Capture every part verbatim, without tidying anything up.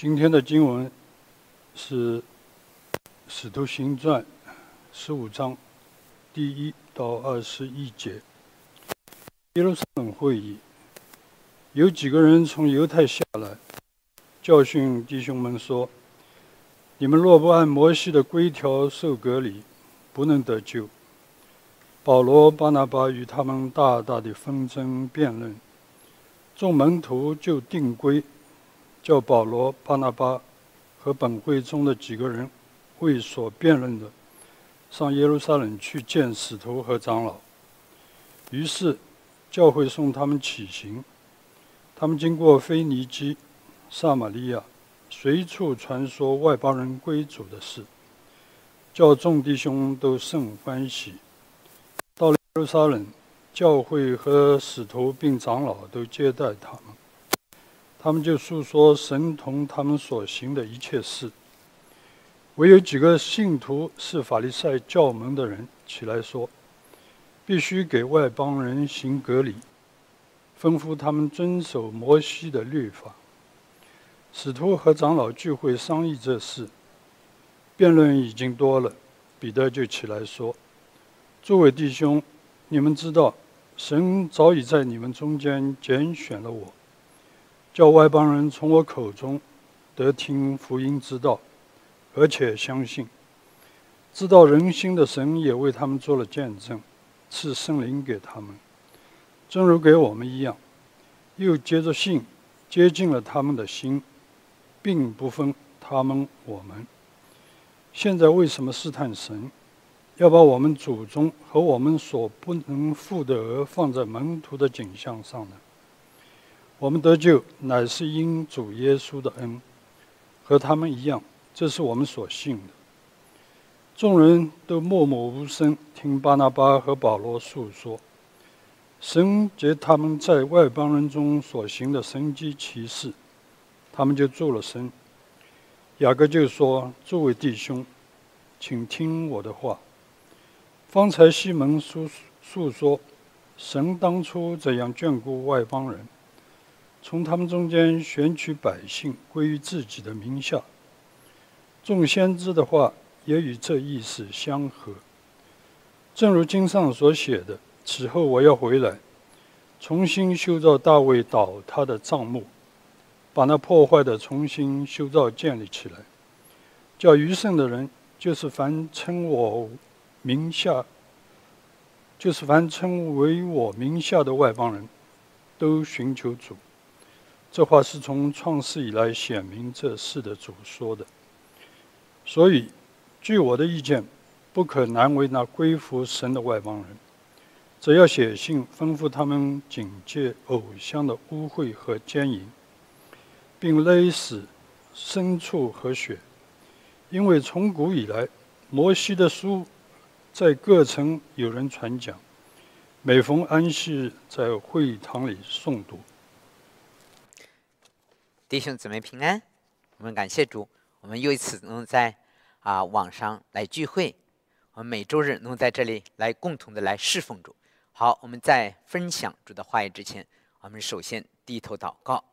今天的经文是《使徒行传》十五章第一到二十一节。耶路撒冷会议，有几个人从犹太下来，教训弟兄们说：“你们若不按摩西的规条受割礼，不能得救。”保罗、巴拿巴与他们大大的纷争辩论，众门徒就定规，叫保罗、巴拿巴和本会中的几个人为所辩论的，上耶路撒冷去见使徒和长老。于是教会送他们起行，他们经过腓尼基、撒玛利亚，随处传说外邦人归主的事，叫众弟兄都甚欢喜。到了耶路撒冷，教会和使徒并长老都接待他们，他们就述说神同他们所行的一切事。唯有几个信徒是法利赛教门的人起来说，必须给外邦人行割礼，吩咐他们遵守摩西的律法。使徒和长老聚会商议这事，辩论已经多了，彼得就起来说：“诸位弟兄，你们知道，神早已在你们中间拣选了我，叫外邦人从我口中得听福音之道，而且相信。知道人心的神也为他们做了见证，赐圣灵给他们，正如给我们一样，又接着信接近了他们的心，并不分他们我们。现在为什么试探神，要把我们祖宗和我们所不能付的额放在门徒的景象上呢？我们得救乃是因主耶稣的恩，和他们一样，这是我们所信的。”众人都默默无声，听巴拿巴和保罗述说神藉他们在外邦人中所行的神迹奇事，他们就住了声。雅各就说：“诸位弟兄，请听我的话。方才西门述述说，神当初怎样眷顾外邦人，从他们中间选取百姓归于自己的名下。众先知的话也与这意思相合。正如经上所写的，此后我要回来，重新修造大卫倒塌的帐幕，把那破坏的重新修造建立起来，叫余剩的人，就是凡称我名下，就是凡称为我名下的外邦人，都寻求主。”这话是从创世以来显明这事的主说的。所以据我的意见，不可难为那归服神的外邦人，只要写信吩咐他们警戒偶像的污秽和奸淫，并勒死牲畜和血。因为从古以来，摩西的书在各城有人传讲，每逢安息日在会堂里诵读。 弟兄姊妹平安，我们感谢主，我们又一次能在啊网上来聚会，我们每周日能在这里来共同的来侍奉主。好，我们在分享主的话语之前，我们首先低头祷告。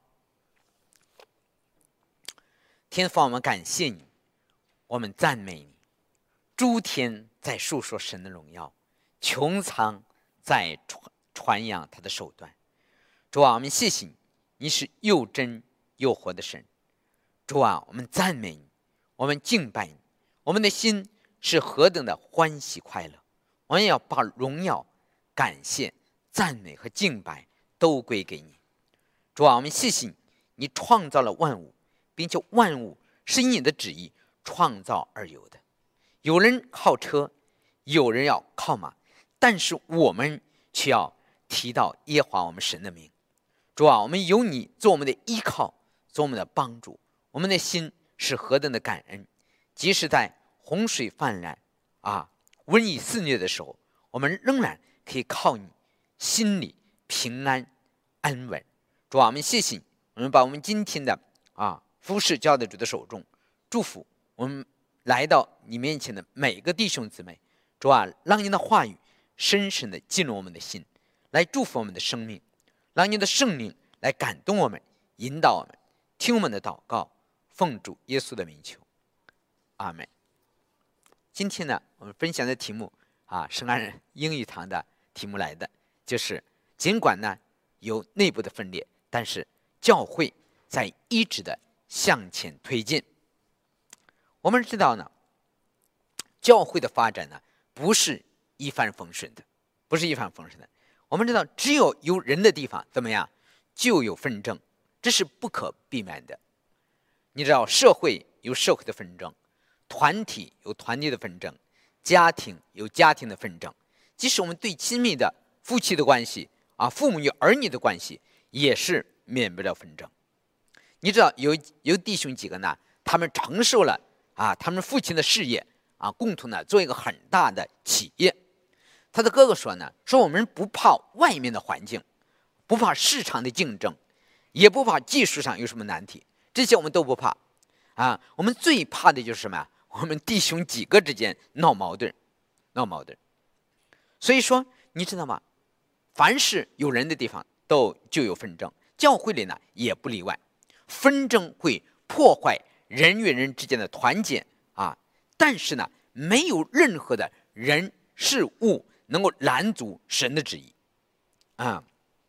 天父，我们感谢你，我们赞美你。诸天在述说神的荣耀，穹苍在传传扬他的手段。主啊，我们谢谢你，你是又真又活的神。主啊，我们赞美你，我们敬拜你，我们的心是何等的欢喜快乐。我们要把荣耀、感谢、赞美和敬拜都归给你。主啊，我们谢谢你，你创造了万物，并且万物是以你的旨意创造而有的。有人靠车，有人要靠马，但是我们却要提到耶和华我们神的名。主啊，我们有你做我们的依靠，做我们的帮助，我们的心是何等的感恩。即使在洪水泛滥啊、瘟疫肆虐的时候，我们仍然可以靠你，心里平安安稳。主啊，我们谢谢你，我们把我们今天的啊服事交在主的手中，祝福我们来到你面前的每一个弟兄姊妹。主啊，让你的话语深深的进入我们的心，来祝福我们的生命，让你的圣灵来感动我们，引导我们，听我们的祷告， 奉主耶稣的名求，阿们。今天呢，我们分享的题目啊，圣安英语堂的题目来的，就是尽管呢有内部的分裂，但是教会在一直的向前推进。我们知道呢，教会的发展呢不是一帆风顺的，不是一帆风顺的。我们知道，只有有人的地方怎么样，就有纷争，这是不可避免的。你知道，社会有社会的纷争，团体有团体的纷争，家庭有家庭的纷争。即使我们对亲密的夫妻的关系啊，父母与儿女的关系，也是免不了纷争。你知道，有有弟兄几个呢，他们承受了啊，他们父亲的事业啊，共同呢做一个很大的企业。他的哥哥说呢，说我们不怕外面的环境，不怕市场的竞争，也不怕技术上有什么难题，这些我们都不怕啊。我们最怕的就是什么呀？我们弟兄几个之间闹矛盾，闹矛盾。所以说，你知道吗？凡是有人的地方，都就有纷争。教会里呢，也不例外。纷争会破坏人与人之间的团结啊，但是呢，没有任何的人事物能够拦阻神的旨意啊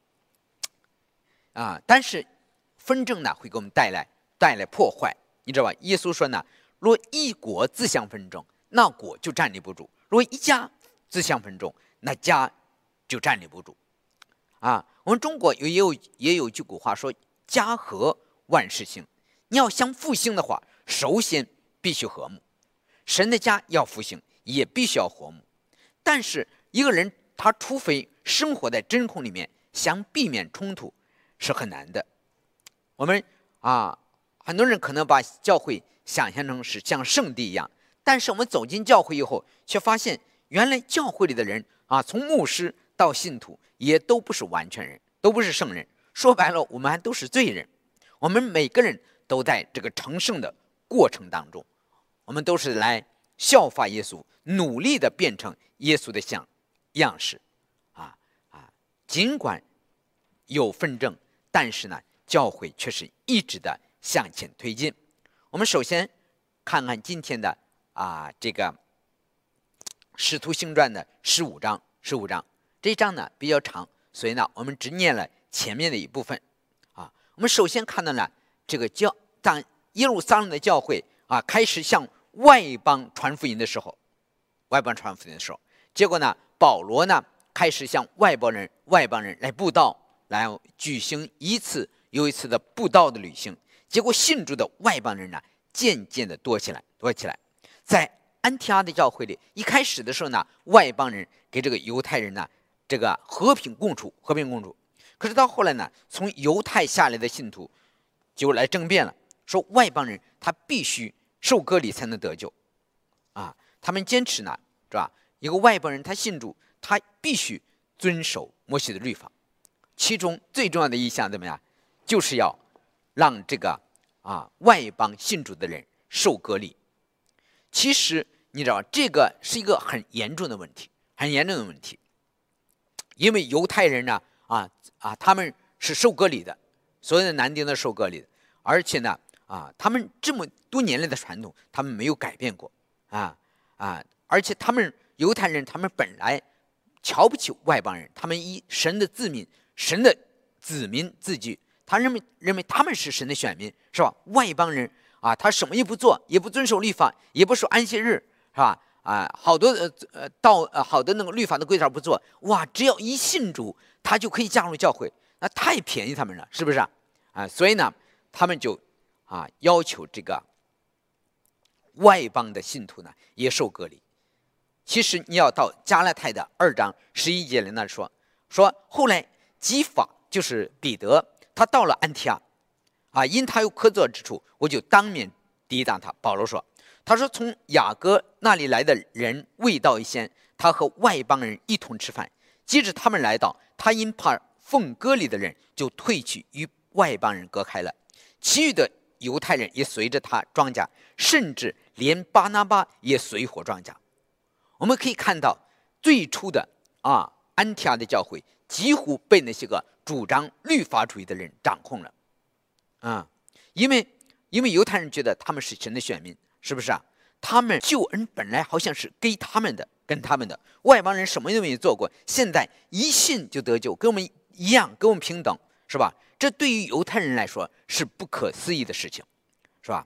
啊！但是纷争呢，会给我们带来带来破坏，你知道吧？耶稣说呢，若一国自相纷争，那国就站立不住；若一家自相纷争，那家就站立不住。啊，我们中国也有也有一句古话说：“家和万事兴。”你要想复兴的话，首先必须和睦。神的家要复兴，也必须要和睦。但是一个人他除非生活在真空里面，想避免冲突是很难的。我们啊，很多人可能把教会想象成是像圣地一样，但是我们走进教会以后，却发现原来教会里的人啊，从牧师到信徒，也都不是完全人，都不是圣人。说白了，我们还都是罪人。我们每个人都在这个成圣的过程当中，我们都是来效法耶稣，努力的变成耶稣的像样式啊啊！尽管有纷争，但是呢，教会却是一直的向前推进。我们首先看看今天的啊这个《使徒行传》的十五章，十五章这一章呢比较长，所以呢我们只念了前面的一部分啊。我们首先看到了这个教当耶路撒冷的教会啊开始向外邦传福音的时候，外邦传福音的时候，结果呢，保罗呢开始向外邦人外邦人来布道，来举行一次又一次的布道的旅行。结果信主的外邦人呢，渐渐的多起来，多起来。在安提阿的教会里，一开始的时候呢，外邦人给这个犹太人呢，这个和平共处，和平共处。可是到后来呢，从犹太下来的信徒就来争辩了，说外邦人他必须受割礼才能得救，啊，他们坚持呢，是吧？一个外邦人他信主，他必须遵守摩西的律法，其中最重要的一项怎么样？就是要让这个啊外邦信主的人受割礼。其实你知道，这个是一个很严重的问题，很严重的问题，因为犹太人呢，啊啊，他们是受割礼的，所有的男丁都受割礼的，而且呢，啊，他们这么多年来的传统，他们没有改变过，啊啊，而且他们犹太人，他们本来瞧不起外邦人，他们以神的子民、神的子民自居，他认为认为他们是神的选民，是吧？外邦人啊，他什么也不做，也不遵守律法，也不守安息日，是吧？啊，好多呃呃到呃好的那个律法的规条不做，哇，只要一信主，他就可以加入教会，那太便宜他们了，是不是啊？啊，所以呢，他们就啊要求这个外邦的信徒呢也受割礼。其实你要到加拉太的二章十一节里那说说，后来基法就是彼得，他到了安提阿，啊，因他有可作之处，我就当面抵挡他。保罗说，他说从雅各那里来的人未到一先，他和外邦人一同吃饭，接着他们来到，他因怕奉割礼的人，就退去与外邦人隔开了。其余的犹太人也随着他庄稼，甚至连巴拿巴也随伙庄稼。我们可以看到，最初的啊安提阿的教会几乎被那些个主张律法主义的人掌控了，啊，因为因为犹太人觉得他们是神的选民，是不是啊？他们救恩本来好像是给他们的，跟他们的外邦人什么都没有做过，现在一信就得救，跟我们一样，跟我们平等，是吧？这对于犹太人来说是不可思议的事情，是吧？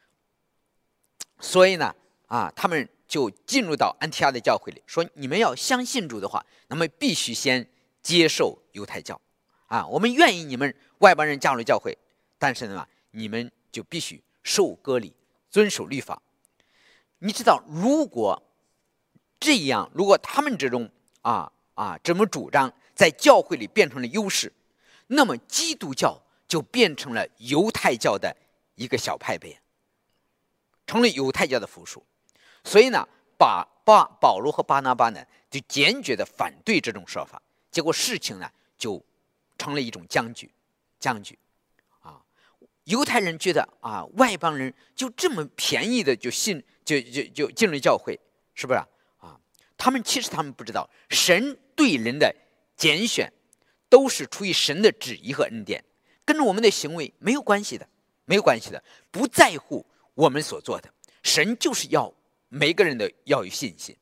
所以呢，啊，他们就进入到安提阿的教会里，说你们要相信主的话，那么必须先接受犹太教，啊，我们愿意你们外邦人加入教会，但是呢，你们就必须受割礼，遵守律法。你知道，如果这样，如果他们这种啊啊这么主张在教会里变成了优势，那么基督教就变成了犹太教的一个小派别，成了犹太教的附属。所以呢，把巴保罗和巴拿巴呢就坚决的反对这种说法，结果事情呢就成了一种僵局，僵局啊！犹太人觉得啊，外邦人就这么便宜的就信。就就就进入教会，是不是啊？他们其实他们不知道，神对人的拣选都是出于神的旨意和恩典，跟着我们的行为没有关系的，没有关系的，不在乎我们所做的。神就是要每个人的要有信心。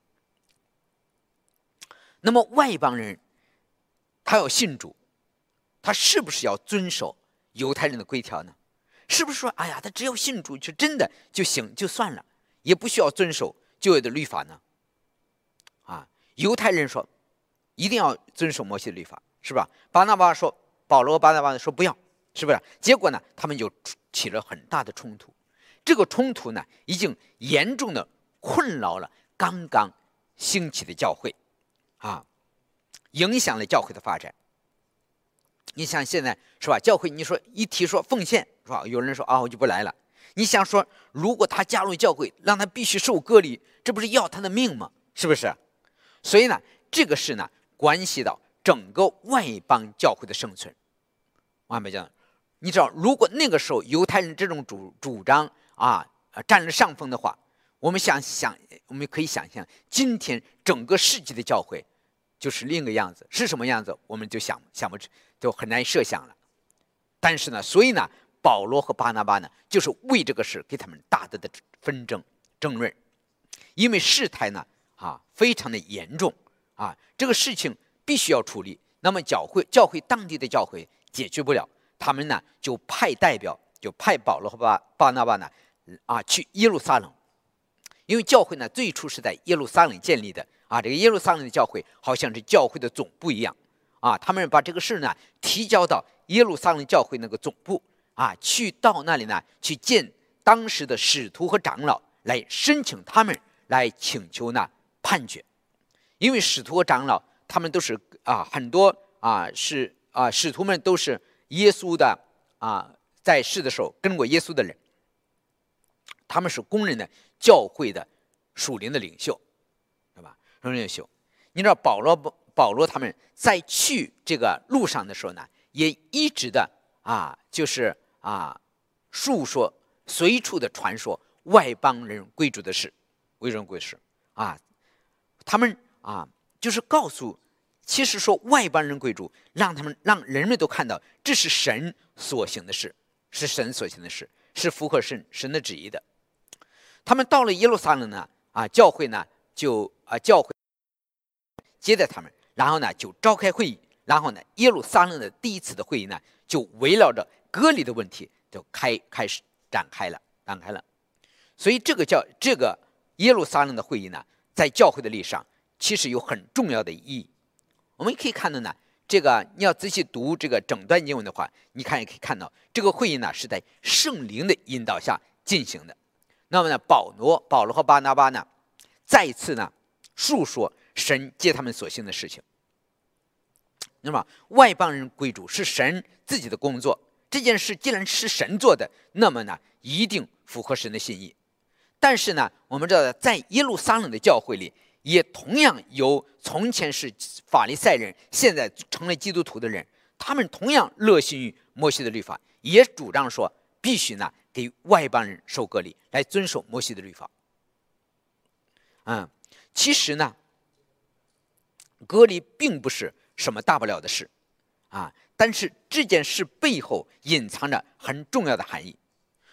那么外邦人他要信主，他是不是要遵守犹太人的规条呢？是不是说，哎呀，他只要信主就真的就行就算了？也不需要遵守旧约的律法呢？啊，犹太人说一定要遵守摩西的律法，是吧？巴拿巴说，保罗巴拿巴说不要，是不是？结果呢，他们就起了很大的冲突。这个冲突呢，已经严重的困扰了刚刚兴起的教会，啊，影响了教会的发展。你想现在是吧？教会你说一提说奉献，是吧？有人说啊，我就不来了。你想说，如果他加入教会，让他必须受割礼，这不是要他的命吗？是不是？所以呢，这个事呢，关系到整个外邦教会的生存。外邦教，你知道，如果那个时候犹太人这种主主张啊占了上风的话，我们想想，我们可以想象，今天整个世纪的教会就是另一个样子，是什么样子，我们就想想不就很难设想了。但是呢，所以呢。保罗和巴拿巴呢，就是为这个事给他们大大的纷争争论，因为事态呢啊非常的严重啊，这个事情必须要处理。那么教会教会当地的教会解决不了，他们呢就派代表，就派保罗和巴巴拿巴呢啊去耶路撒冷，因为教会呢最初是在耶路撒冷建立的啊，这个耶路撒冷的教会好像是教会的总部一样啊，他们把这个事呢提交到耶路撒冷教会那个总部。啊，去到那里呢，去见当时的使徒和长老，来申请他们来请求呢判决，因为使徒和长老他们都是啊很多啊是啊使徒们都是耶稣的啊在世的时候跟过耶稣的人，他们是公认的教会的属灵的领袖，对吧？属灵领袖，你知道保罗保罗他们在去这个路上的时候呢，也一直的啊就是啊述说随处的传说外邦人归主的事，为人归事啊，他们啊就是告诉，其实说外邦人归主，让他们让人们都看到这是神所行的事，是神所行的事，是符合神神的旨意的。他们到了耶路撒冷呢，啊，教会呢就啊教会接待他们，然后呢就召开会议，然后呢耶路撒冷的第一次的会议呢就围绕着割礼的问题就开开始展开了，展开了。所以这个叫这个耶路撒冷的会议呢，在教会的历史上其实有很重要的意义。我们可以看到呢，这个你要仔细读这个整段经文的话，你看也可以看到，这个会议呢是在圣灵的引导下进行的。那么呢，保罗、保罗和巴拿巴呢，再次呢述说神借他们所行的事情。那么外邦人归主是神自己的工作，这件事既然是神做的，那么呢一定符合神的心意。但是呢，我们知道在耶路撒冷的教会里，也同样有从前是法利赛人，现在成了基督徒的人，他们同样热心于摩西的律法，也主张说必须呢给外邦人受割礼，来遵守摩西的律法。嗯，其实呢，割礼并不是什么大不了的事啊，但是这件事背后隐藏着很重要的含义。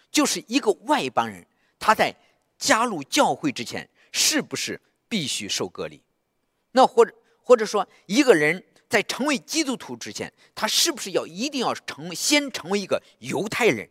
就是一个外邦人，他在加入教会之前，是不是必须受割礼？那或者或者说，一个人在成为基督徒之前，他是不是要一定要成为先成为一个犹太人，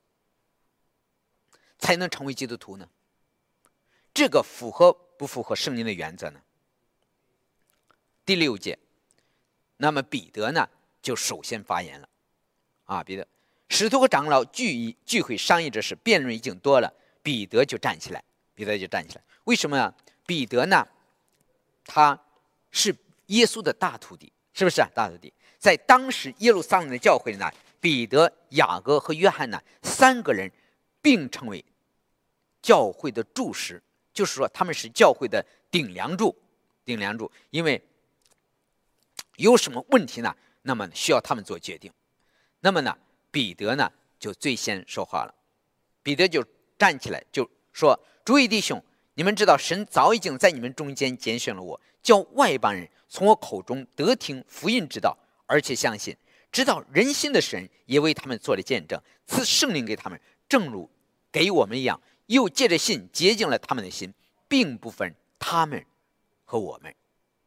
才能成为基督徒呢？这个符合不符合圣经的原则呢？第六节，那么彼得呢，就首先发言了。啊，彼得，使徒和长老聚一聚会商议这事，辩论已经多了，彼得就站起来，彼得就站起来。为什么呢？彼得呢，他是耶稣的大徒弟，是不是啊？大徒弟，在当时耶路撒冷的教会呢，彼得、雅各和约翰呢，三个人并称为教会的柱石，就是说他们是教会的顶梁柱，顶梁柱。因为有什么问题呢？那么需要他们做决定。那么呢，彼得呢就最先说话了。彼得就站起来就说：“诸位弟兄，你们知道神早已经在你们中间拣选了我，叫外邦人从我口中得听福音之道，而且相信。知道人心的神也为他们做了见证，赐圣灵给他们，正如给我们一样，又借着信洁净了他们的心，并不分他们和我们。”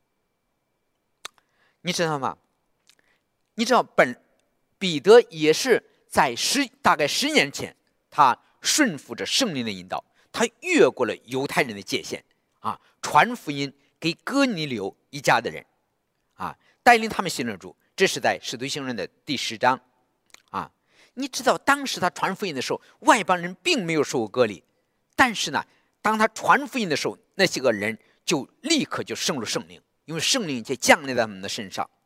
你知道吗？你知道本彼得也是在十大概十年前，他顺服着圣灵的引导，他越过了犹太人的界限啊，传福音给哥尼流一家的人啊，带领他们信了主。这是在使徒行传的第十章啊。你知道当时他传福音的时候，外邦人并没有受过割礼，但是呢，当他传福音的时候，那些个人就立刻就圣了圣灵，因为圣灵就降临在他们的身上。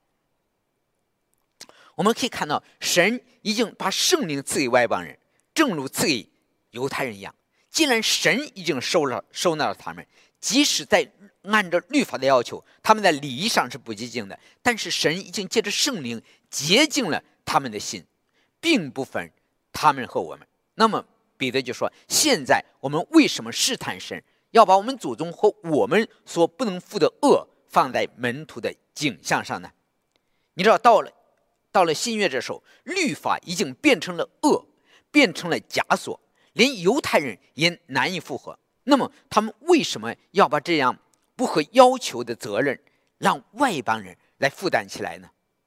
我们可以看到，神已经把圣灵赐给外邦人，正如赐给犹太人一样。既然神已经收了收纳了他们，即使在按照律法的要求，他们在礼仪上是不洁净的，但是神已经借着圣灵洁净了他们的心，并不分他们和我们。那么彼得就说：现在我们为什么试探神，要把我们祖宗和我们所不能负的恶放在门徒的景象上呢？你知道，到了到了新约这时候，律法已经变成了恶，变成了枷锁，连犹太人也难以负荷。那么他们为什么要把这样不合要求的责任让外邦人来负担起来呢？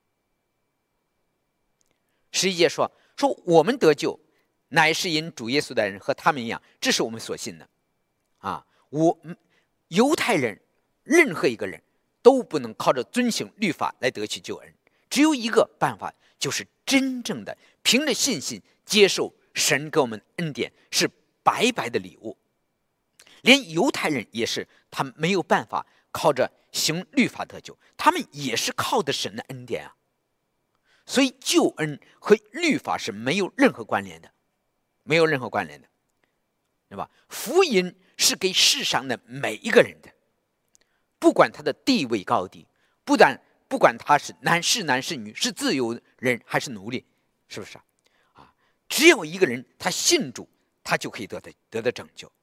十一节说说我们得救，乃是因主耶稣的人和他们一样，这是我们所信的啊。我犹太人任何一个人都不能靠着遵行律法来得取救恩，只有一个办法，就是真正的凭着信心接受神给我们恩典，是白白的礼物。连犹太人也是，他们没有办法靠着行律法得救，他们也是靠的神的恩典啊。所以救恩和律法是没有任何关联的，没有任何关联的，对吧？福音是给世上的每一个人的，不管他的地位高低，不但不管他是男是男是女，是自由人还是奴隶，是不是啊？啊，只要一个人他信主，他就可以得到得到拯救。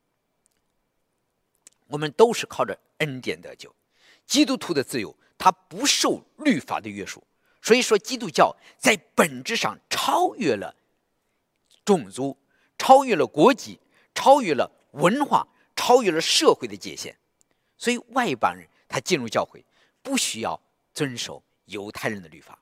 我们都是靠着恩典得救。基督徒的自由，他不受律法的约束。所以说，基督教在本质上超越了种族，超越了国籍，超越了文化，超越了社会的界限。所以外邦人他进入教会，不需要遵守犹太人的律法。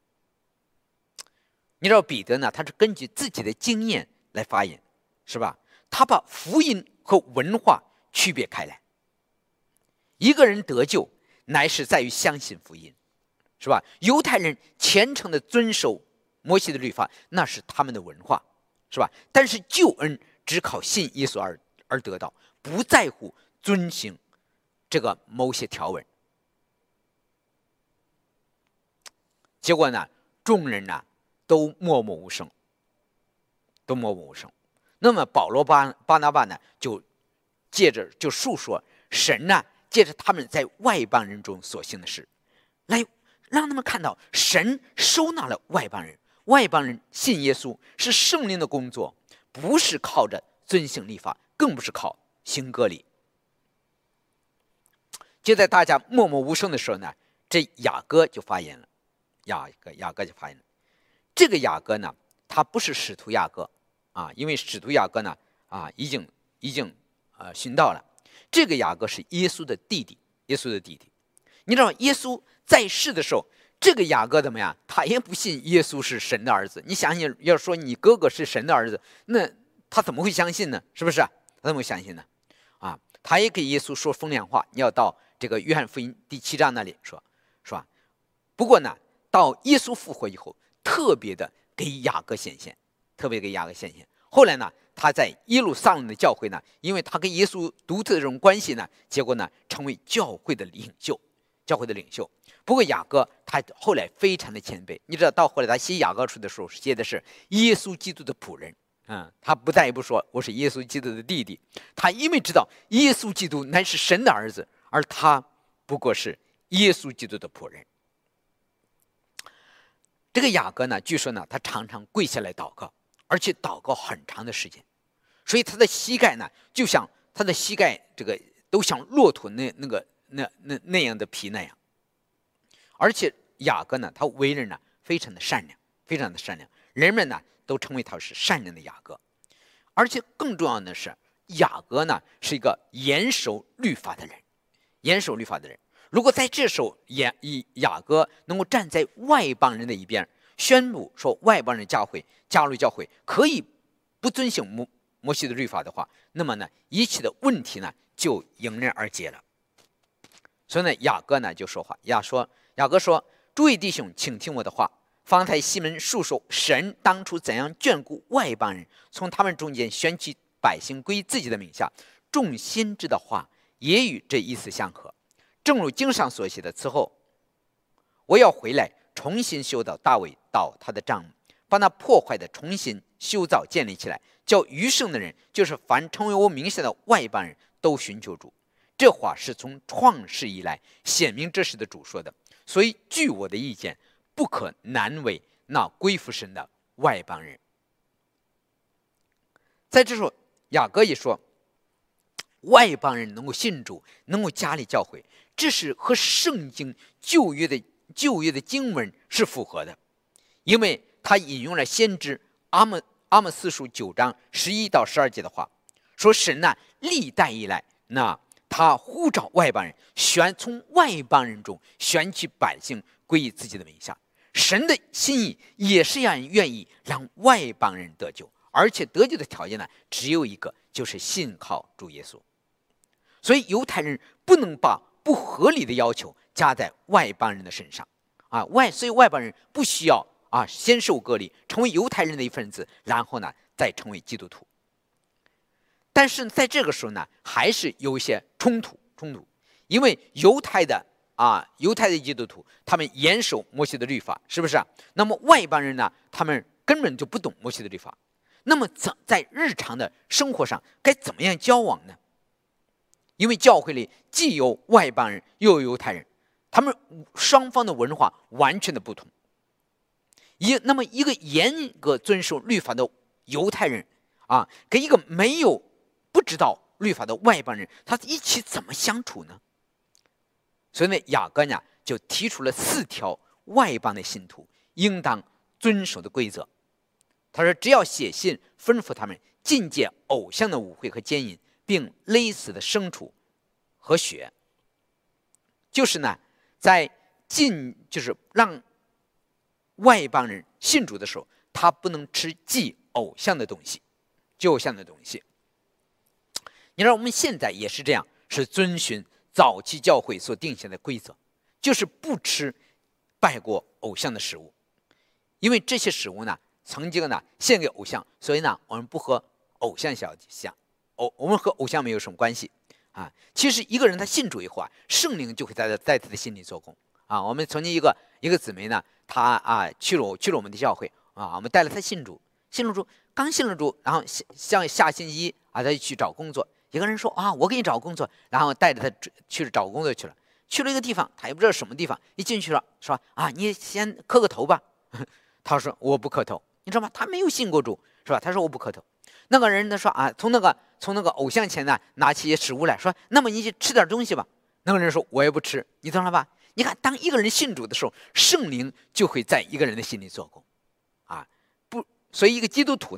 你知道彼得呢，他是根据自己的经验来发言，是吧？他把福音和文化区别开来。一个人得救，乃是在于相信福音，是吧？犹太人虔诚的遵守摩西的律法，那是他们的文化，是吧？但是救恩只靠信耶稣而而得到，不在乎遵行这个某些条文。结果呢，众人呢都默默无声，都默默无声。那么保罗巴巴拿巴呢，就借着就述说神呢，借着他们在外邦人中所行的事，来让他们看到神收纳了外邦人，外邦人信耶稣是圣灵的工作，不是靠着遵行律法，更不是靠行割礼。就在大家默默无声的时候呢，这雅各就发言了。雅各雅各就发言了。这个雅各呢，他不是使徒雅各啊，因为使徒雅各呢啊已经已经呃殉道了。这个雅各是耶稣的弟弟，耶稣的弟弟。你知道耶稣在世的时候，这个雅各怎么样？他也不信耶稣是神的儿子。你想想，要说你哥哥是神的儿子，那他怎么会相信呢？是不是？他怎么会相信呢？啊，他也给耶稣说风凉话。你要到这个约翰福音第七章那里说，是吧？不过呢，到耶稣复活以后，特别的给雅各显现，特别给雅各显现。后来呢，他在耶路撒冷的教会呢，因为他跟耶稣独特的这种关系呢，结果呢，成为教会的领袖，教会的领袖。不过雅各他后来非常的谦卑，你知道，到后来他写雅各书的时候，写的是耶稣基督的仆人。嗯，他不再不说我是耶稣基督的弟弟，他因为知道耶稣基督乃是神的儿子，而他不过是耶稣基督的仆人。这个雅各呢，据说呢，他常常跪下来祷告，而且祷告很长的时间，所以他的膝盖呢，就像他的膝盖这个都像骆驼那那个那那那样的皮那样。而且雅各呢，他为人呢非常的善良，非常的善良，人们呢都称为他是善良的雅各。而且更重要的是，雅各呢是一个严守律法的人，严守律法的人。如果在这时候雅雅各能够站在外邦人的一边，宣布说外邦人教会加入教会可以不遵行摩摩西的律法的话，那么呢一切的问题呢就迎刃而解了。所以呢，雅各呢就说话，雅说雅各说：“诸位弟兄，请听我的话。方才西门述说神当初怎样眷顾外邦人，从他们中间选取百姓归自己的名下，众先知的话也与这意思相合。正如经上所写的，此后我要回来，重新修造大卫到他的帐幕，把那破坏的重新修造建立起来，叫余剩的人，就是凡成为我名下的外邦人，都寻求主。这话是从创世以来显明这事的主说的。所以据我的意见，不可难为那归服神的外邦人。”在这时候，雅各也说，外邦人能够信主，能够加立教会，这是和圣经旧约的旧约的经文是符合的，因为他引用了先知阿莫阿莫斯书九章十一到十二节的话，说神呢历代以来，那他呼召外邦人，选从外邦人中选取百姓归于自己的名下。神的心意也是让人愿意让外邦人得救，而且得救的条件呢，只有一个，就是信靠主耶稣。所以犹太人不能把不合理的要求加在外邦人的身上啊，外所以外邦人不需要啊先受割礼，成为犹太人的一份子，然后呢再成为基督徒。但是在这个时候呢，还是有一些冲突冲突，因为犹太的啊，犹太的基督徒他们严守摩西的律法，是不是啊？那么外邦人呢，他们根本就不懂摩西的律法。那么怎在日常的生活上该怎么样交往呢？因为教会里既有外邦人，又有犹太人，他们双方的文化完全的不同。一那么一个严格遵守律法的犹太人啊，跟一个没有不知道律法的外邦人，他一起怎么相处呢？所以呢，雅各呢就提出了四条外邦的信徒应当遵守的规则。他说，只要写信吩咐他们禁戒偶像的舞会和奸淫，并勒死的牲畜和血。就是呢，在禁就是让外邦人信主的时候，他不能吃祭偶像的东西，祭偶像的东西。你知道我们现在也是这样，是遵循早期教会所定下的规则，就是不吃拜过偶像的食物，因为这些食物呢，曾经呢献给偶像，所以呢我们不和偶像相像，偶我们和偶像没有什么关系啊。其实一个人他信主以后啊，圣灵就会在在他的心里做工啊。我们曾经一个一个姊妹呢，她啊去了去了我们的教会啊，我们带了她信主，信了主，刚信了主，然后像下星期一啊，她就去找工作。一个人说啊，我给你找工作，然后带着他去找工作去了。去了一个地方，他也不知道什么地方，一进去了说啊，你先磕个头吧。他说我不磕头，你知道吗？他没有信过主，是吧？他说我不磕头。那个人呢说啊，从那个从那个偶像前呢拿起一些食物来说，那么你就吃点东西吧。那个人说我也不吃，你懂了吧？你看，当一个人信主的时候，圣灵就会在一个人的心里做工啊。不，所以一个基督徒呢，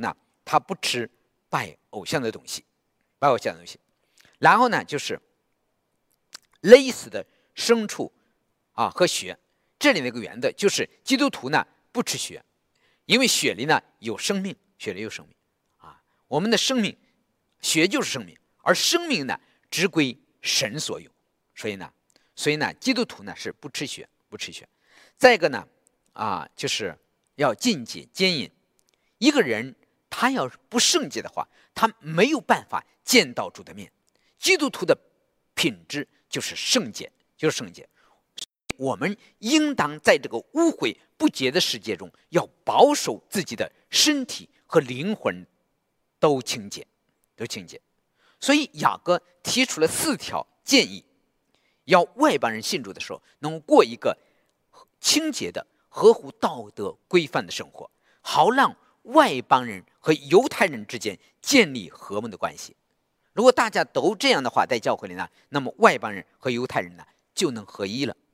他不吃拜偶像的东西，拜偶像的东西。然后呢，就是勒死的牲畜啊和血。这里的一个原则就是，基督徒呢不吃血，因为血里呢有生命，血里有生命啊。我们的生命，血就是生命，而生命呢只归神所有。所以呢，所以呢，基督徒呢是不吃血，不吃血。再一个呢，啊，就是要禁戒奸淫。一个人他要是不圣洁的话，他没有办法见到主的面。基督徒的品质就是圣洁，就是圣洁。我们应当在这个污秽不洁的世界中，要保守自己的身体和灵魂都清洁，都清洁。所以雅各提出了四条建议，要外邦人信主的时候，能过一个清洁的、合乎道德规范的生活，好让外邦人和犹太人之间建立和睦的关系。如果大家都这样的话，在教会里呢，那么外邦人和犹太人呢就能合一了。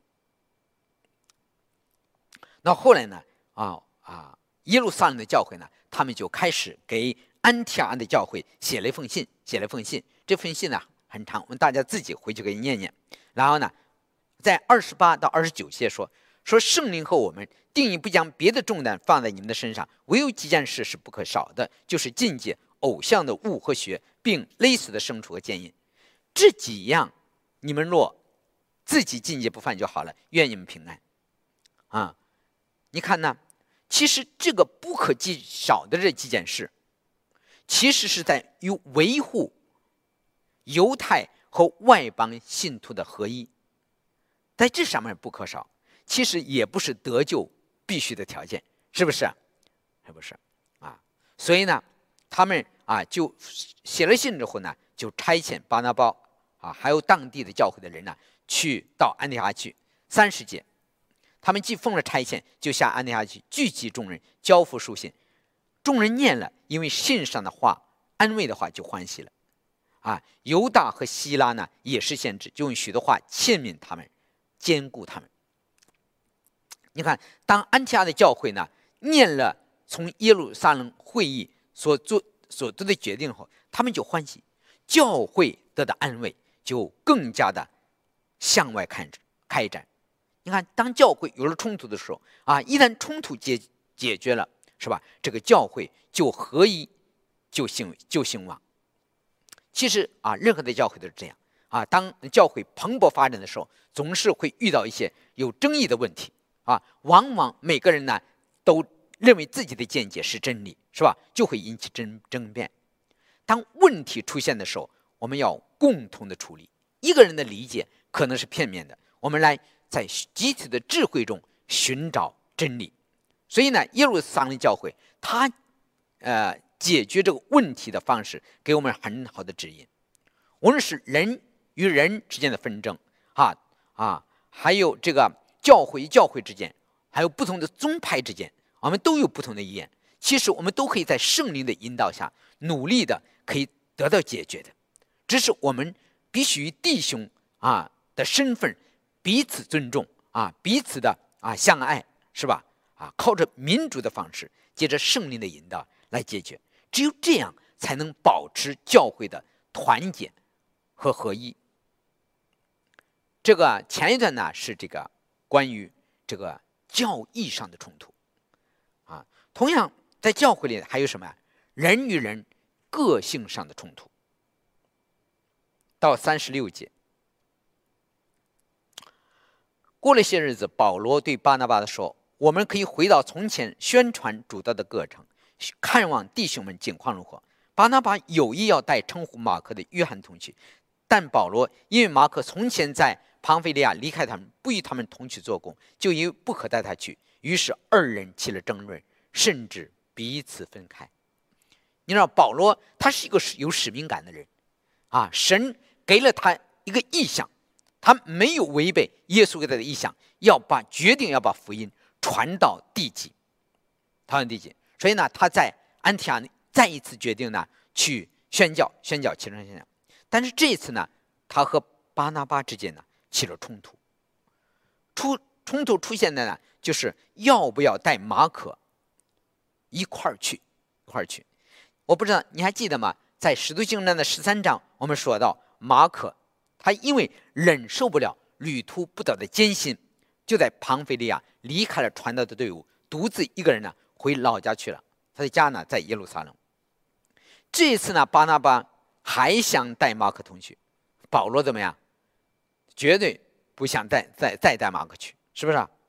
那后来呢，啊啊，耶路撒冷的教会呢，他们就开始给安提阿的教会写了一封信，写了一封信。这封信呢很长，我们大家自己回去可以念念。然后呢，在二十八到二十九节说说圣灵和我们定义不将别的重担放在你们的身上，唯有几件事是不可少的，就是禁戒偶像的物和学，并勒死的牲畜和奸淫。这几样你们若自己禁戒不犯就好了，愿你们平安。啊，你看呢？其实这个不可计少的这几件事，其实是在于维护犹太和外邦信徒的合一，在这上面不可少。其实也不是得救必须的条件，是不是？是不是啊？所以呢，他们啊就写了信之后呢，就差遣巴拿巴啊，还有当地的教会的人呢，去到安提阿去。三十节，他们既奉了差遣，就下安提阿去，聚集众人，交付书信。众人念了，因为信上的话安慰的话，就欢喜了。啊，犹大和希拉呢，也是先知，就用许多话劝勉他们，坚固他们。你看，当安提阿的教会呢念了从耶路撒冷会议所做所做的决定后，他们就欢喜，教会得到安慰，就更加的向外看开展。你看，当教会有了冲突的时候啊，一旦冲突解解决了，是吧？这个教会就合一，就兴就兴旺。其实啊，任何的教会都是这样啊。当教会蓬勃发展的时候，总是会遇到一些有争议的问题啊。往往每个人呢都认为自己的见解是真理，是吧？就会引起争争辩。当问题出现的时候，我们要共同的处理。一个人的理解可能是片面的，我们来在集体的智慧中寻找真理。所以呢，耶路撒冷教会它呃解决这个问题的方式给我们很好的指引。无论是人与人之间的纷争啊啊，还有这个教会与教会之间，还有不同的宗派之间，我们都有不同的意见。其实我们都可以在圣灵的引导下努力的可以得到解决的，只是我们必须与弟兄啊的身份彼此尊重啊，彼此的啊相爱，是吧？啊，靠着民主的方式，借着圣灵的引导来解决。只有这样，才能保持教会的团结和合一。这个前一段呢是这个关于这个教义上的冲突啊，同样在教会里还有什么呀？人与人个性上的冲突。到三十六节，过了些日子，保罗对巴拿巴说：“我们可以回到从前宣传主道的过程，看望弟兄们境况如何。”巴拿巴有意要带称呼马可的约翰同去，但保罗因为马可从前在庞菲利亚离开他们，不与他们同去做工，就因为不可带他去，于是二人起了争论，甚至彼此分开。你知道保罗他是一个有使命感的人啊，神给了他一个意向，他没有违背耶稣给他的意向，要把决定要把福音传到地极，传到地极。所以呢，他在安提阿再一次决定呢去宣教，宣教启程宣教。但是这一次呢，他和巴拿巴之间呢起了冲突。出冲突出现的呢，就是要不要带马可一块儿去，一块儿去。 我不知道你还记得吗？在使徒行传的十三章，我们说到马可，他因为忍受不了旅途不倒的艰辛，就在庞菲利亚离开了传道的队伍，独自一个人呢回老家去了。他的家呢在耶路撒冷。这次呢，巴拿巴还想带马可同去，保罗怎么样？绝对不想带再再带马可去，是不是啊？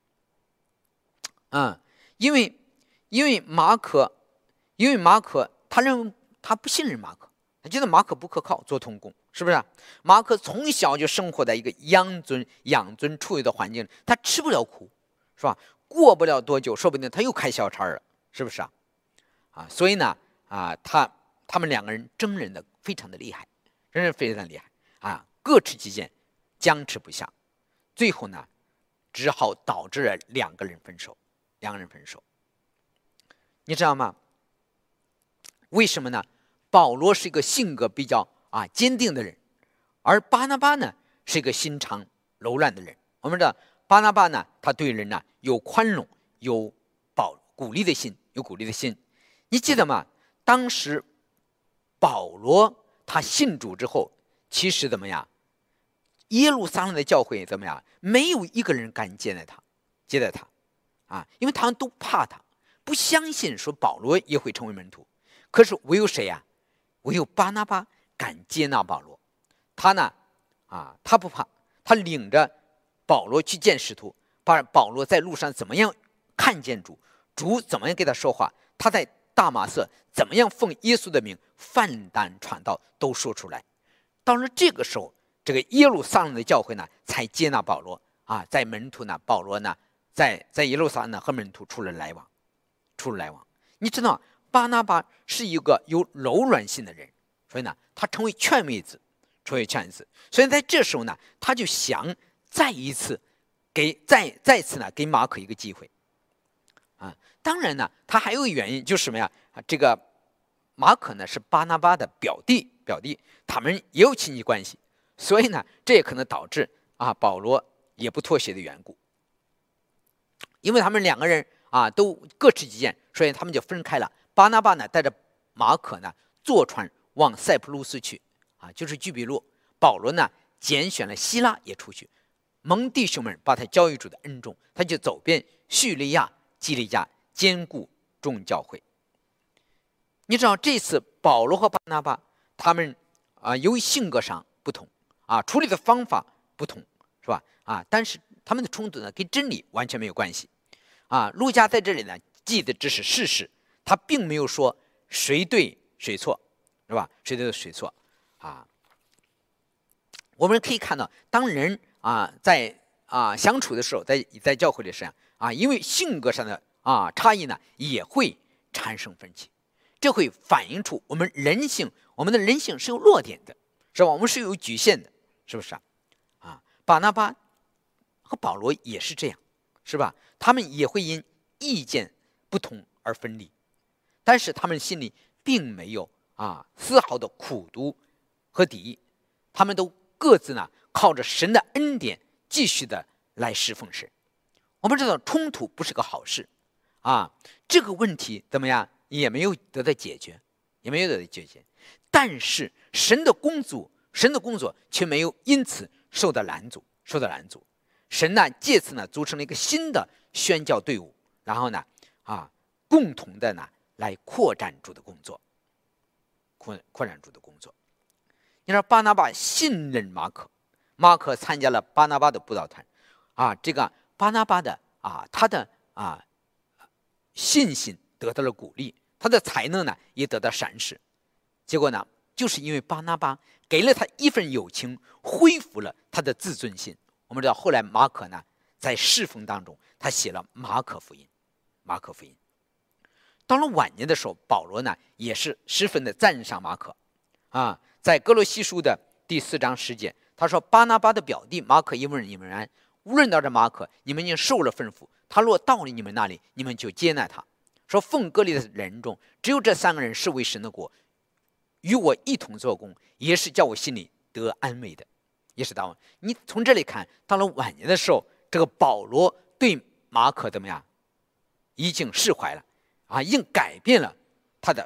嗯，因为因为马可，因为马可他认为他不信任马可，他觉得马可不可靠，做童工，是不是啊？马可从小就生活在一个养尊养尊处优的环境，他吃不了苦，是吧？过不了多久，说不定他又开小差了，是不是啊？啊，所以呢，啊，他他们两个人争人的非常的厉害，真是非常的厉害啊，各持己见，僵持不下，最后呢，只好导致了两个人分手，两个人分手。你知道吗？为什么呢？保罗是一个性格比较啊坚定的人，而巴拿巴呢是一个心肠柔软的人。我们知道巴拿巴呢，他对人呢有宽容，有保鼓励的心，有鼓励的心。你记得吗？当时保罗他信主之后，其实怎么样？耶路撒冷的教会怎么样？没有一个人敢接待他，接待他，啊，因为他们都怕他，不相信说保罗也会成为门徒。可是唯有谁呀、啊？唯有巴拿巴敢接纳保罗。他呢，啊，他不怕，他领着保罗去见使徒，把保罗在路上怎么样看见主，主怎么样给他说话，他在大马色怎么样奉耶稣的名放胆传道，都说出来。到了这个时候，这个耶路撒冷的教会呢，才接纳保罗啊，在门徒呢，保罗呢，在在耶路撒冷呢和门徒出了来往，出了来往。你知道，巴拿巴是一个有柔软性的人，所以呢，他成为劝慰子，成为劝慰子。所以在这时候呢，他就想再一次给再再次呢给马可一个机会。啊，当然呢，他还有一个原因就是什么呀？啊，这个马可呢是巴拿巴的表弟，表弟，他们也有亲戚关系，所以呢，这也可能导致啊保罗也不妥协的缘故。因为他们两个人啊都各持己见，所以他们就分开了。巴拿巴呢带着马可呢坐船往塞浦路斯去，啊，就是居比路。保罗呢拣选了希拉也出去，蒙弟兄们把他交予主的恩重，他就走遍叙利亚、基利家，兼顾众教会。你知道这次保罗和巴拿巴他们啊，由于性格上不同啊，处理的方法不同，是吧？啊，但是他们的冲突呢，跟真理完全没有关系。啊，路加在这里呢记的只是事实，他并没有说谁对谁错，是吧？谁对谁错啊？我们可以看到，当人啊在啊相处的时候，在在教会里上啊，因为性格上的啊差异呢，也会产生分歧。这会反映出我们人性，我们的人性是有弱点的，是吧？我们是有局限的，是不是啊？啊，巴拿巴和保罗也是这样，是吧？他们也会因意见不同而分离，但是他们心里并没有啊丝毫的苦毒和敌意，他们都各自呢靠着神的恩典继续的来侍奉神。我们知道冲突不是个好事啊，这个问题怎么样？也没有得到解决，也没有得到解决。但是神的工作，神的工作却没有因此受到拦阻，受到拦阻。神呢，借此呢，组成了一个新的宣教队伍，然后呢，啊，共同的呢，来扩展主的工作，扩扩展主的工作。你说巴拿巴信任马可，马可参加了巴拿巴的布道团，啊，这个巴拿巴的啊，他的啊信心得到了鼓励，他的才能呢也得到赏识。结果呢，就是因为巴拿巴给了他一份友情，恢复了他的自尊心。我们知道后来马可呢在侍奉当中，他写了马可福音，马可福音。到了晚年的时候，保罗呢也是十分的赞赏马可啊，在哥罗西书的第四章十节，他说巴拿巴的表弟马可因为你们然，无论到这马可，你们已经受了吩咐，他若到了你们那里，你们就接纳他。说奉割礼的人中，只有这三个人是为神的国，与我一同做工，也是叫我心里得安慰的，也是答案。你从这里看，到了晚年的时候，这个保罗对马可怎么样，已经释怀了啊，已经改变了他的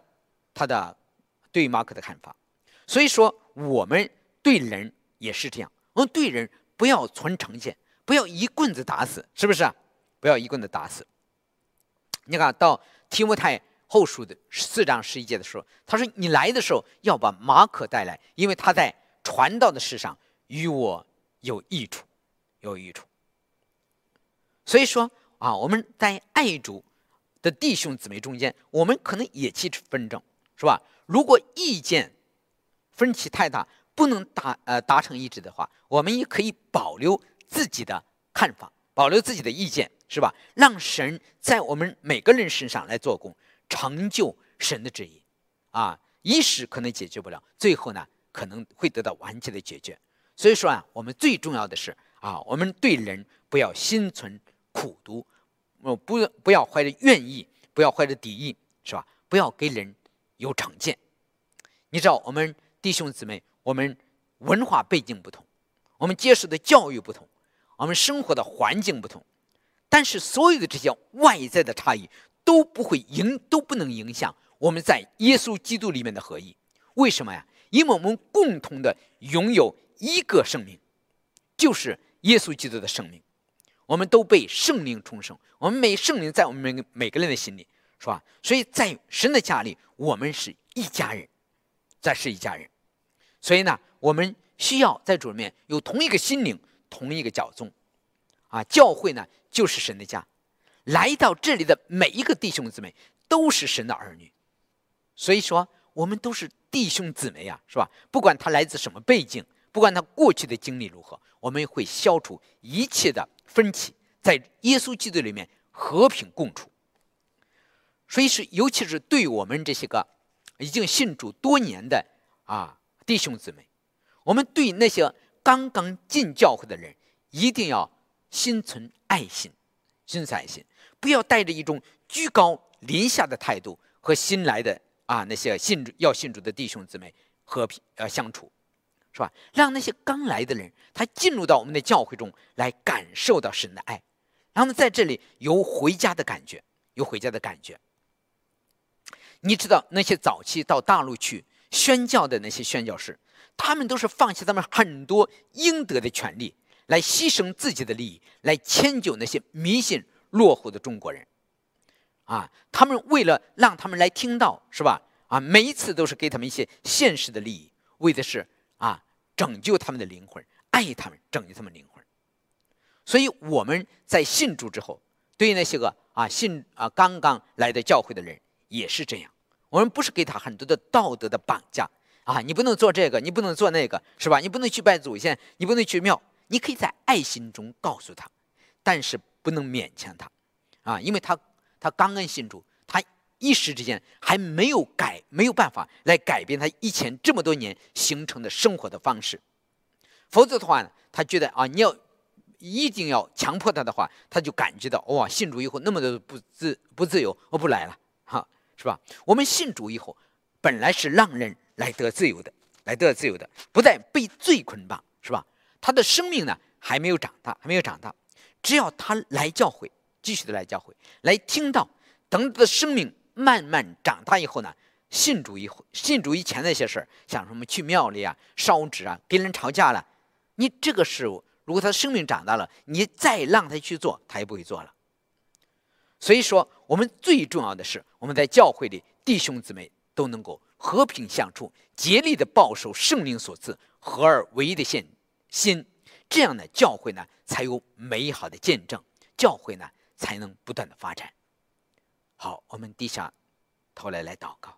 他的对马可的看法。所以说，我们对人也是这样，我们对人不要存成见，不要一棍子打死，是不是啊？不要一棍子打死。你看到提摩太后书的四章十一节的时候，他说：“你来的时候要把马可带来，因为他在传道的事上与我有益处，有益处。”所以说啊，我们在爱主的弟兄姊妹中间，我们可能也起纷争，是吧？如果意见分歧太大，不能达呃达成一致的话，我们也可以保留自己的看法，保留自己的意见，是吧？让神在我们每个人身上来做工，成就神的旨意啊！一时可能解决不了，最后呢可能会得到完全的解决。所以说啊，我们最重要的是啊，我们对人不要心存苦毒，不不要怀着怨意，不要怀着敌意，是吧？不要给人有成见。你知道，我们弟兄姊妹，我们文化背景不同，我们接受的教育不同，我们生活的环境不同，但是所有的这些外在的差异都不会影，都不能影响我们在耶稣基督里面的合一。为什么呀？因为我们共同的拥有一个生命，就是耶稣基督的生命。我们都被圣灵重生，我们每圣灵在我们每个每个人的心里，是吧？所以在神的家里，我们是一家人，再是一家人。所以呢，我们需要在主里面有同一个心灵，同一个教宗啊。教会呢，就是神的家，来到这里的每一个弟兄姊妹都是神的儿女。所以说，我们都是弟兄姊妹呀、啊，是吧？不管他来自什么背景，不管他过去的经历如何，我们会消除一切的分歧，在耶稣基督里面和平共处。所以是，尤其是对我们这些个已经信主多年的啊弟兄姊妹，我们对那些刚刚进教会的人，一定要心存爱心，心存爱心，不要带着一种居高临下的态度和新来的啊那些信主要信主的弟兄姊妹和平呃相处，是吧？让那些刚来的人，他进入到我们的教会中来，感受到神的爱，让他们在这里有回家的感觉，有回家的感觉。你知道那些早期到大陆去宣教的那些宣教士，他们都是放弃他们很多应得的权利，来牺牲自己的利益，来迁就那些迷信落后的中国人啊！他们为了让他们来听到，是吧？啊，每一次都是给他们一些现实的利益，为的是啊拯救他们的灵魂，爱他们，拯救他们灵魂。所以我们在信主之后，对于那些个啊信啊刚刚来的教会的人也是这样，我们不是给他很多的道德的绑架啊，你不能做这个，你不能做那个，是吧？你不能去拜祖先，你不能去庙，你可以在爱心中告诉他，但是不能勉强他啊，因为他他刚刚信主，他一时之间还没有改，没有办法来改变他以前这么多年形成的生活的方式。否则的话呢，他觉得啊，你要一定要强迫他的话，他就感觉到哇，信主以后那么的不自不自由，我不来了，哈，是吧？我们信主以后，本来是让人来得自由的，来得自由的，不再被罪捆绑，是吧？他的生命呢还没有长大，还没有长大，只要他来教会，继续的来教会，来听到，等他的生命慢慢长大以后呢，信主以后，信主以前那些事儿，像什么去庙里啊、烧纸啊、跟人吵架了，你这个事物，如果他生命长大了，你再让他去做，他也不会做了。所以说，我们最重要的是，我们在教会里弟兄姊妹都能够和平相处，竭力的报受圣灵所赐合而为一的献心，这样呢，教会呢才有美好的见证，教会呢才能不断的发展。好，我们低下头来来祷告。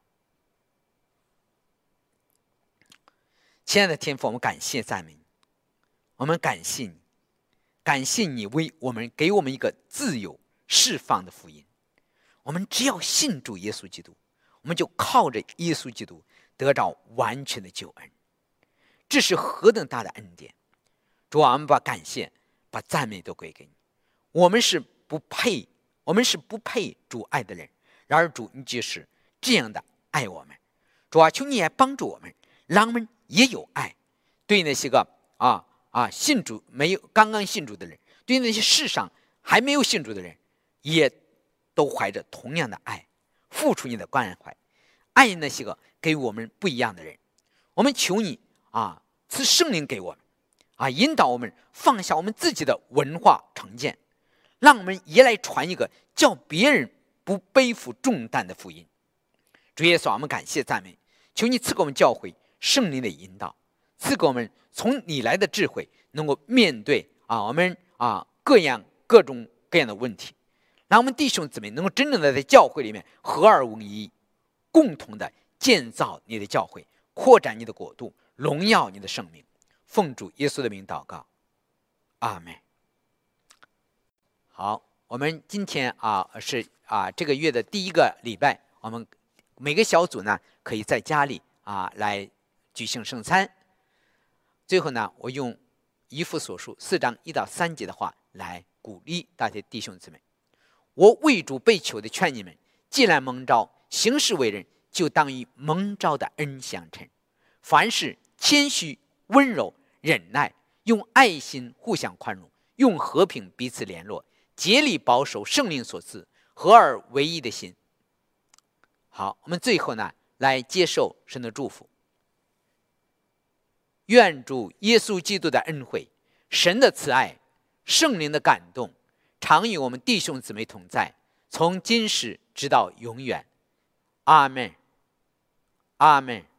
亲爱的天父，我们感谢赞美你，我们感谢你，感谢你为我们给我们一个自由释放的福音。我们只要信主耶稣基督，我们就靠着耶稣基督得到完全的救恩。这是何等大的恩典！主啊，我们把感谢、把赞美都归给你。我们是不配，我们是不配主爱的人，然而主你就是这样的爱我们。主啊，求你也帮助我们，让我们也有爱，对那些个啊啊信主没有刚刚信主的人，对那些世上还没有信主的人，也都怀着同样的爱，付出你的关怀， 爱那些个给我们不一样的人。我们求你啊，赐圣灵给我们啊，引导我们放下我们自己的文化成见，让我们也来传一个叫别人不背负重担的福音。主耶稣，我们感谢赞美，求你赐给我们教会圣灵的引导，赐给我们从你来的智慧，能够面对啊我们啊各样各种各样的问题，让我们弟兄姊妹能够真正的在教会里面合而为一，共同的建造你的教会，扩展你的国度，荣耀你的圣名。奉主耶稣的名祷告，阿们。好，我们今天啊是啊这个月的第一个礼拜，我们每个小组呢可以在家里啊来举行圣餐。最后呢，我用以弗所书四章一到三节的话来鼓励大家弟兄姊妹：我为主被囚的劝你们，既然蒙召行事为人，就当与蒙召的恩相称。凡事谦虚、温柔、忍耐，用爱心互相宽容，用和平彼此联络，竭力保守圣灵所赐合而为一的心。好，我们最后呢来接受神的祝福。愿主耶稣基督的恩惠、神的慈爱、圣灵的感动，常与我们弟兄姊妹同在，从今时直到永远。阿们，阿们。